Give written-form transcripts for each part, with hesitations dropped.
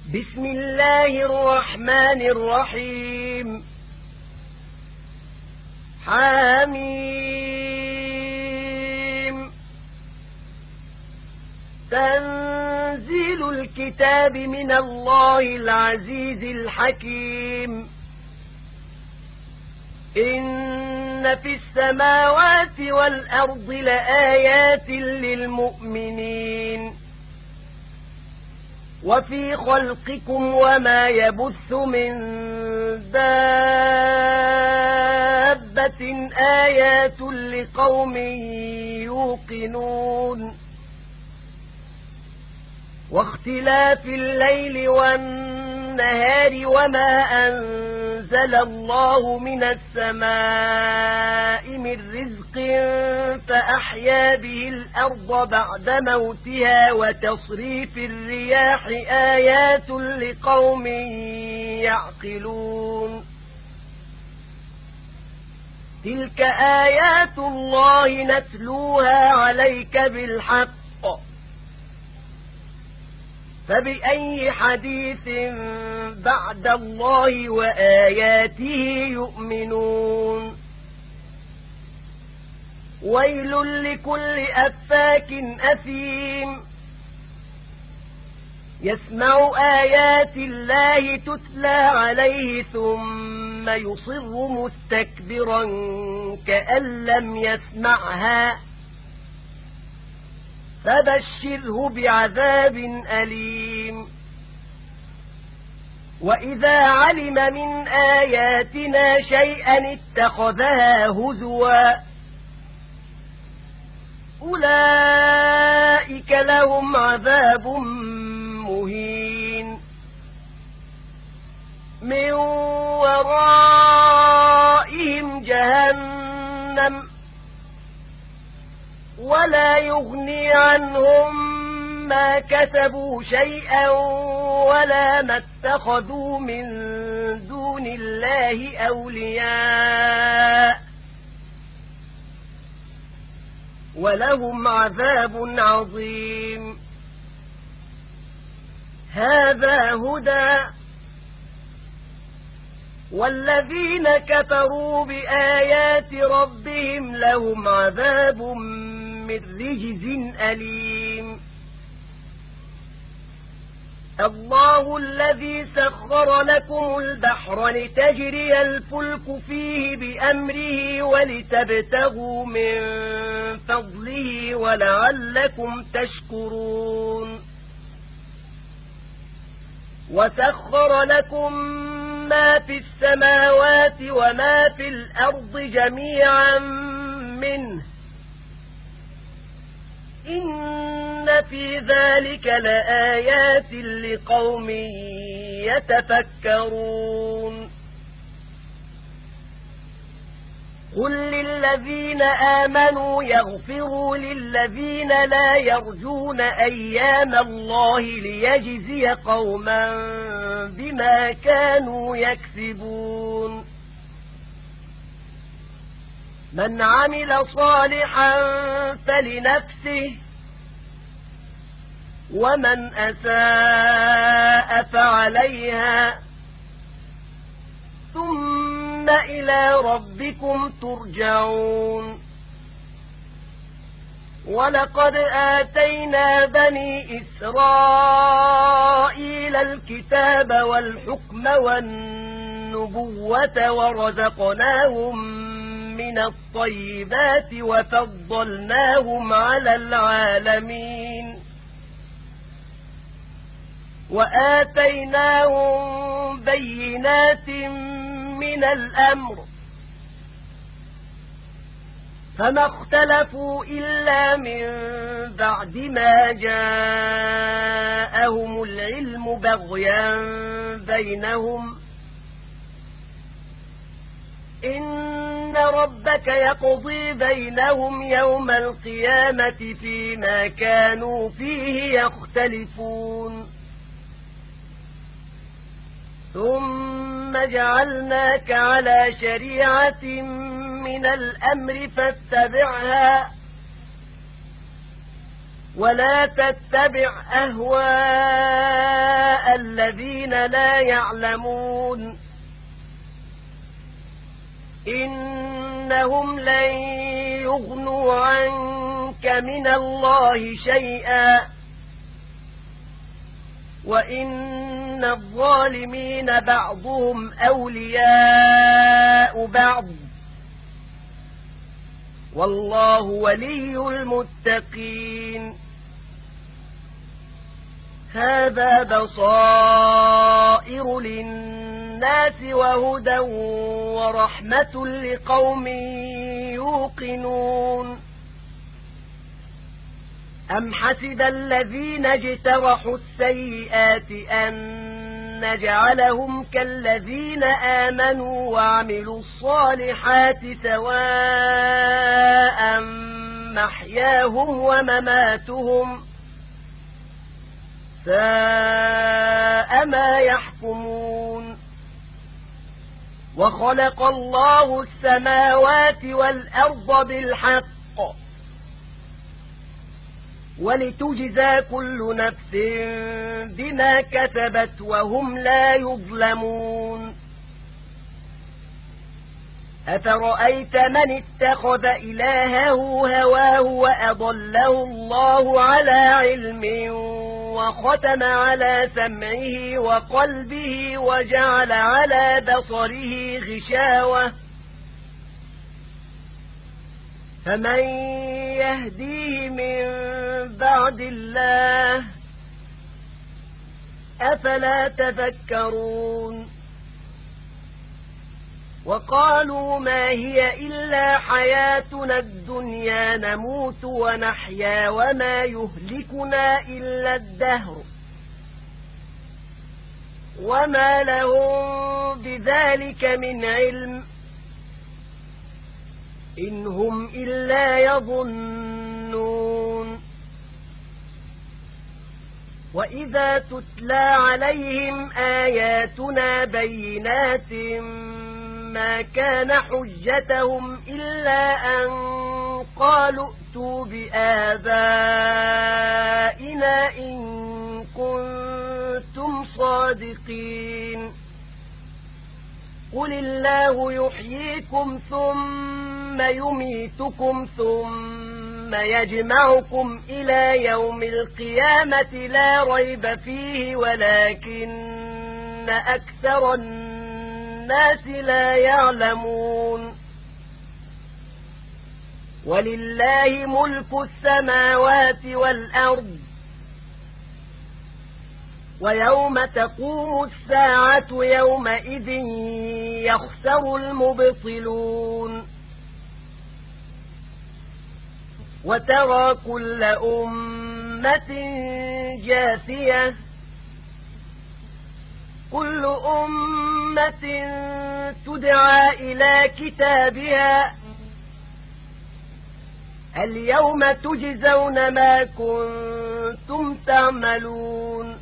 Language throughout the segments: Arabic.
بسم الله الرحمن الرحيم. حميم. تنزيل الكتاب من الله العزيز الحكيم. إن في السماوات والأرض لآيات للمؤمنين وفي خلقكم وما يبث من دابة آيات لقوم يوقنون واختلاف الليل والنهار وما أنزل الله من السماء من رزق فأحيا به الأرض بعد موتها وتصريف الرياح آيات لقوم يعقلون. تلك آيات الله نتلوها عليك بالحق فبأي حديث بعد الله وآياته يؤمنون. ويل لكل أفاك أثيم يسمع آيات الله تتلى عليه ثم يصر مستكبرا كأن لم يسمعها فبشره بعذاب أليم. وإذا علم من آياتنا شيئا اتخذها هزوا أولئك لهم عذاب مهين من ورائهم جهنم ولا يغني عنهم ما كسبوا شيئا ولا ما اتخذوا من دون الله أولياء ولهم عذاب عظيم. هذا هدى والذين كفروا بآيات ربهم لهم عذاب من رجز أليم. الله الذي سخر لكم البحر لتجري الفلك فيه بأمره ولتبتغوا من فضله ولعلكم تشكرون. وسخر لكم ما في السماوات وما في الأرض جميعا منه إن في ذلك لآيات لقوم يتفكرون. قل للذين آمنوا يغفروا للذين لا يرجون أيام الله ليجزي قوما بما كانوا يكسبون. من عمل صالحا فلنفسه ومن أساء فعليها ثم إلى ربكم ترجعون. ولقد آتينا بني إسرائيل الكتاب والحكم والنبوة ورزقناهم من الطيبات وفضلناهم على العالمين وآتيناهم بينات من الأمر فما اختلفوا إلا من بعد ما جاءهم العلم بغيا بينهم إن ربك يقضي بينهم يوم القيامة فيما كانوا فيه يختلفون. ثم جعلناك على شريعة من الأمر فاتبعها ولا تتبع أهواء الذين لا يعلمون إنهم لن يغنوا عنك من الله شيئا وإن الظالمين بعضهم أولياء بعض والله ولي المتقين هذا بصائر للناس وهدى ورحمة لقوم يوقنون أم حسب الذين اجترحوا السيئات أن نجعلهم كالذين آمنوا وعملوا الصالحات سواء محياهم ومماتهم ساء ما يحكمون وخلق الله السماوات والأرض بالحق ولتجزى كل نفس بما كسبت وهم لا يظلمون أفرأيت من اتخذ إلهه هواه وأضله الله على علم وختم على سمعه وقلبه وجعل على بصره غشاوة فمن يهديه من بعد الله أفلا تذكرون وقالوا ما هي إلا حياتنا الدنيا نموت ونحيا وما يهلكنا إلا الدهر وما لهم بذلك من علم إن هم إلا يظنون وإذا تتلى عليهم آياتنا بينات ما كان حجتهم إلا أن قالوا ائتوا بآبائنا إن كنتم صادقين قل الله يحييكم ثم يميتكم ثم يجمعكم إلى يوم القيامة لا ريب فيه ولكن أكثر الناس لا يعلمون ولله ملك السماوات والأرض ويوم تقوم الساعة يومئذ يخسر المبطلون وترى كل أمة جاثية كل أمة تدعى إلى كتابها اليوم تجزون ما كنتم تعملون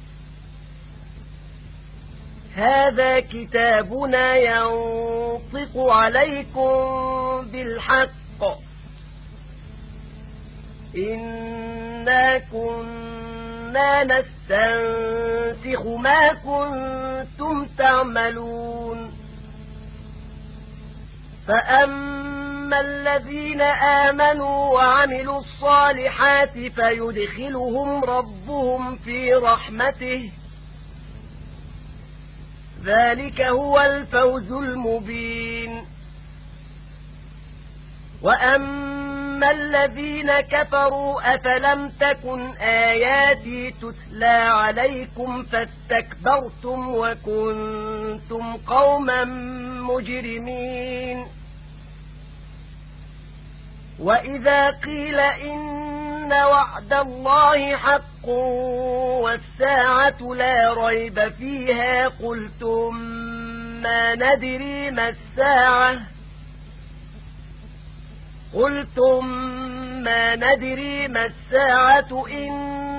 هذا كتابنا ينطق عليكم بالحق إنا كنا نستنسخ ما كنتم تعملون فأما الذين آمنوا وعملوا الصالحات فيدخلهم ربهم في رحمته ذلك هو الفوز المبين وأما الذين كفروا أفلم تكن آياتي تتلى عليكم فاستكبرتم وكنتم قوما مجرمين وإذا قيل إن وعد الله حق والساعة لا ريب فيها قلتم ما ندري ما الساعة إن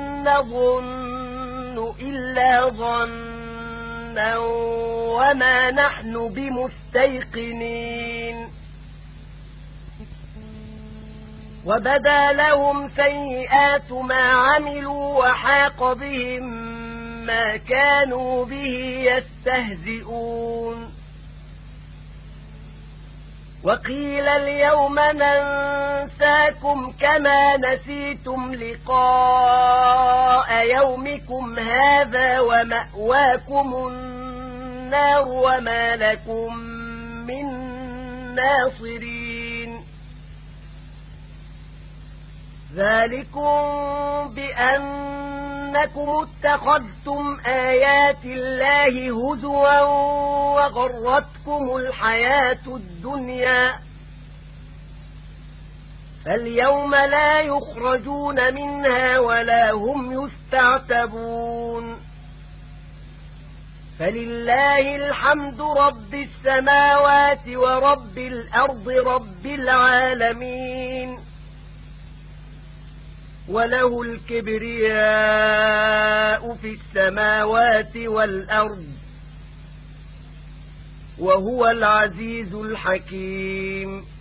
نظن إلا ظنا وما نحن بمستيقنين وبدا لهم سيئات ما عملوا وحاق بهم ما كانوا به يستهزئون وقيل اليوم ننساكم كما نسيتم لقاء يومكم هذا ومأواكم النار وما لكم من ناصرين ذلكم بأنكم اتخذتم آيات الله هزوا وغرتكم الحياة الدنيا فاليوم لا يخرجون منها ولا هم يستعتبون فلله الحمد رب السماوات ورب الأرض رب العالمين وله الكبرياء في السماوات والأرض وهو العزيز الحكيم